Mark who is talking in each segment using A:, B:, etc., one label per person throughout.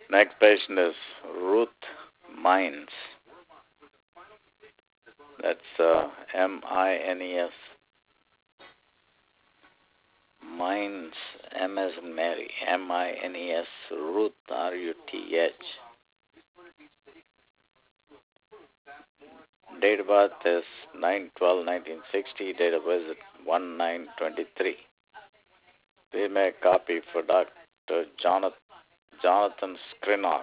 A: Next patient is Ruth Mines. That's Mines. Mines, M as in Mary. Mines, Ruth, Ruth. Date of birth is 9/12/1960. Date of birth is 1/9/23. We make a copy for Dr. Jonathan Skrinock.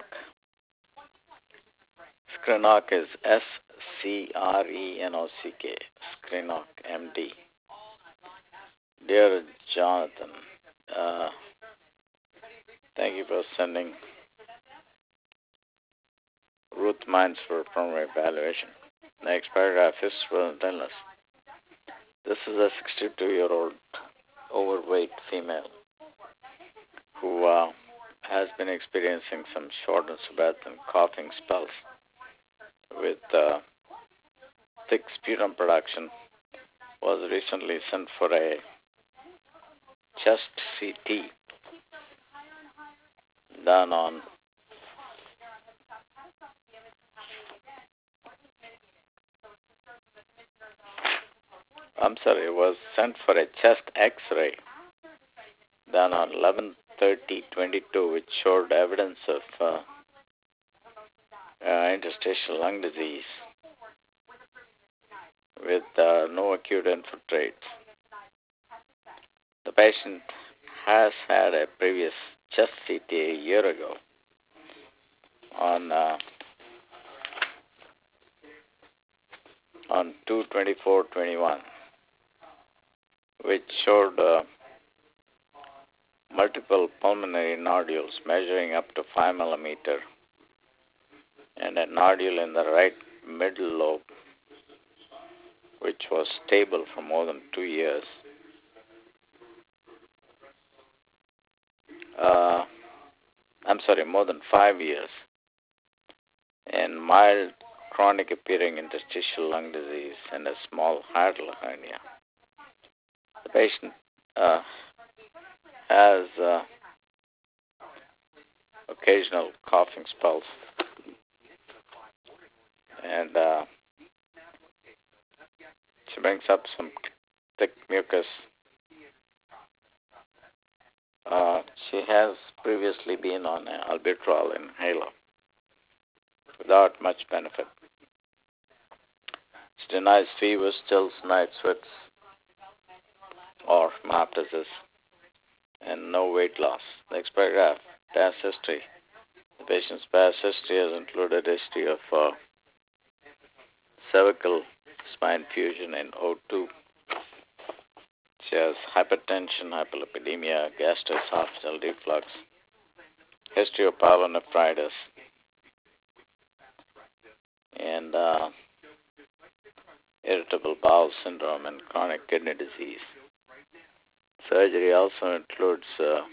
A: Skrinock is Skrenock. Skrinock, MD. Dear Jonathan, thank you for sending Ruth Mines for primary evaluation. Next paragraph is illness. This is a 62-year-old overweight female who has been experiencing some shortness of breath and coughing spells with thick sputum production. Was recently sent for a chest CT done on was sent for a chest X-ray done on 11/30/22, which showed evidence of interstitial lung disease with no acute infiltrates. The patient has had a previous chest CT a year ago on 2/24/21, which showed multiple pulmonary nodules measuring up to 5 millimeter and a nodule in the right middle lobe, which was stable for more than 2 years. More than 5 years, and mild chronic appearing interstitial lung disease and a small hiatal hernia. The patient has occasional coughing spells, and she brings up some thick mucus. She has previously been on albuterol inhaler without much benefit. She denies fever, chills, night sweats, or hemoptysis, and no weight loss. Next paragraph, past history. The patient's past history has included history of cervical spine fusion in O2. She has hypertension, hyperlipidemia, gastroesophageal reflux, history of pyelonephritis, and irritable bowel syndrome and chronic kidney disease. Surgery also includes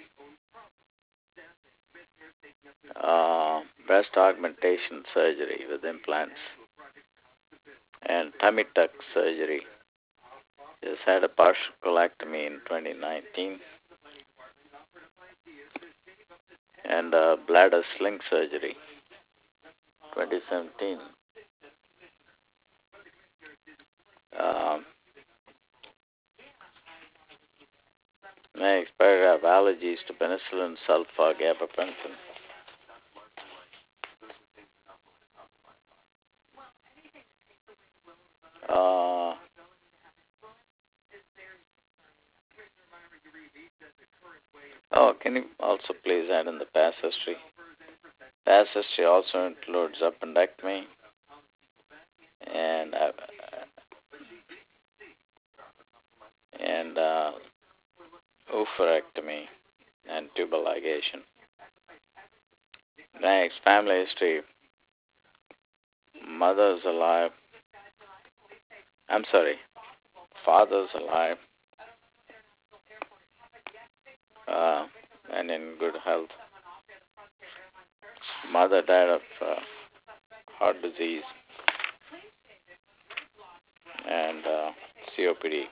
A: breast augmentation surgery with implants and tummy tuck surgery. She has had a partial colectomy in 2019 and bladder sling surgery 2017. Next paragraph, allergies to penicillin, sulfa, gabapentin. Can you also please add in the past history? Past history also includes appendectomy and oophorectomy and tubal ligation. Next, family history. Father's alive and in good health. Mother died of heart disease and COPD.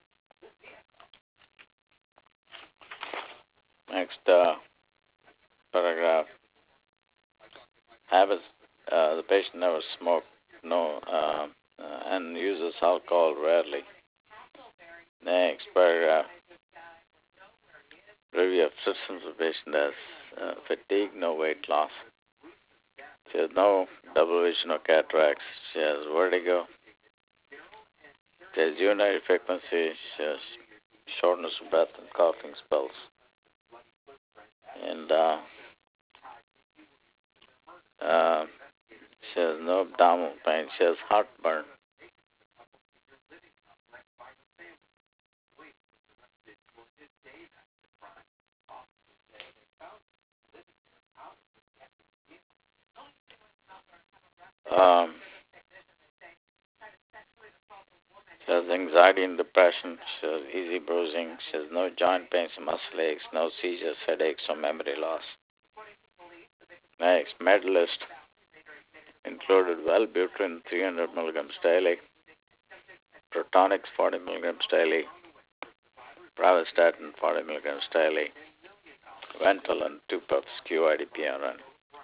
A: Next, paragraph. Habits. The patient never smoked, and uses alcohol rarely. Next paragraph. Review of symptoms of patient has fatigue, no weight loss. She has no double vision or cataracts. She has vertigo. She has urinary frequency. She has shortness of breath and coughing spells. And she has no abdominal pain. She has heartburn. She has anxiety and depression. She has easy bruising. She has no joint pains and muscle aches, no seizures, headaches, or memory loss. Next, med list included Wellbutrin 300 milligrams daily, Protonics 40 milligrams daily, Pravastatin 40 milligrams daily, Ventolin 2 puffs QIDPRN.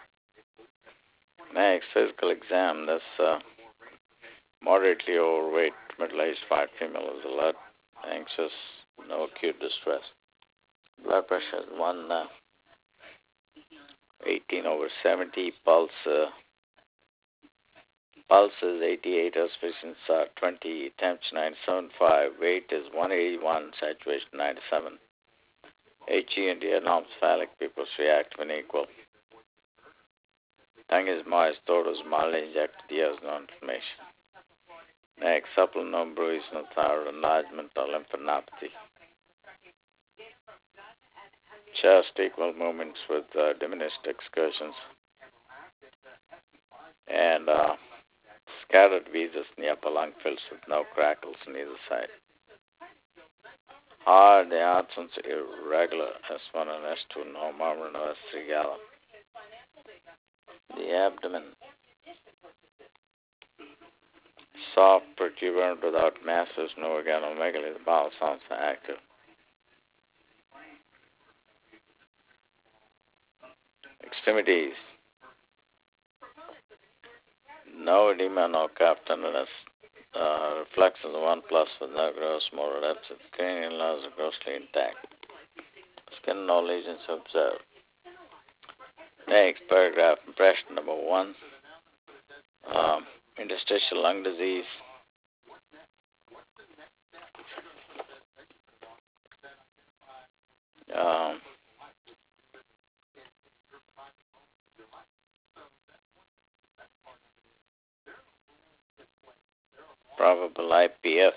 A: Next, physical exam. This moderately overweight, middle-aged, fat female is alert, anxious, no acute distress. Blood pressure is 118/70. Pulse is 88. Respirations are 20. Temperature 97.5. Weight is 181. Saturation 97. HE and ear knobs phallic. Pupils react when equal. Tongue is moist. Throat is mildly injected. Ears no inflammation. Next, supple, no bruise, no thyroid enlargement or lymphadenopathy. Chest, equal movements with diminished excursions. And scattered viscous in the upper lung fills with no crackles on either side. Hard, the absence irregular, S1 and S2, no murmur, no S3 gala. The abdomen, soft, protuberant without masses, no organomegaly. The bowel sounds active. Extremities, no edema, no calf tenderness. Reflections of 1+ with no gross motor deficit. Cranial nerves are grossly intact. Skin no lesions observed. Next paragraph, impression number 1. Interstitial lung disease. Probable IPF.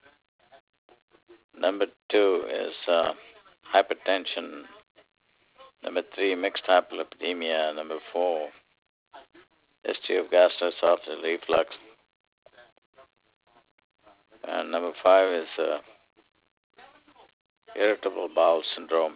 A: Number 2 is hypertension. Number 3, mixed hyperlipidemia. Number 4, history of gastroesophageal reflux. And number 5 is irritable bowel syndrome.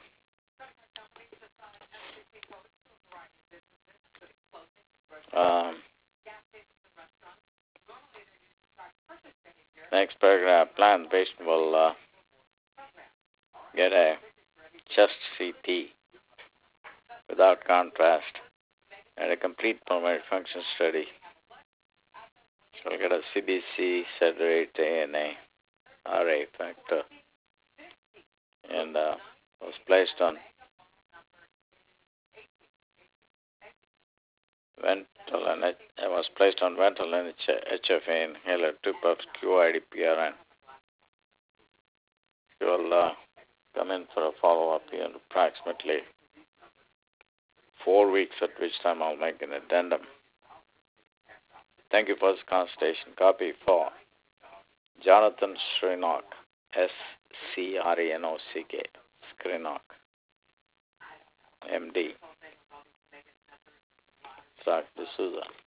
A: Next paragraph, plan the patient will get a chest CT without contrast and a complete pulmonary function study. So we'll get a CBC, SED rate, ANA, RA factor, and was placed on Ventolin HFA inhaler, 2 puffs QIDPRN. She will come in for a follow-up in approximately 4 weeks, at which time I'll make an addendum. Thank you for this consultation. Copy for Jonathan Srenock, SCRENOCK, Srenock, MD. Dr. D'Souza.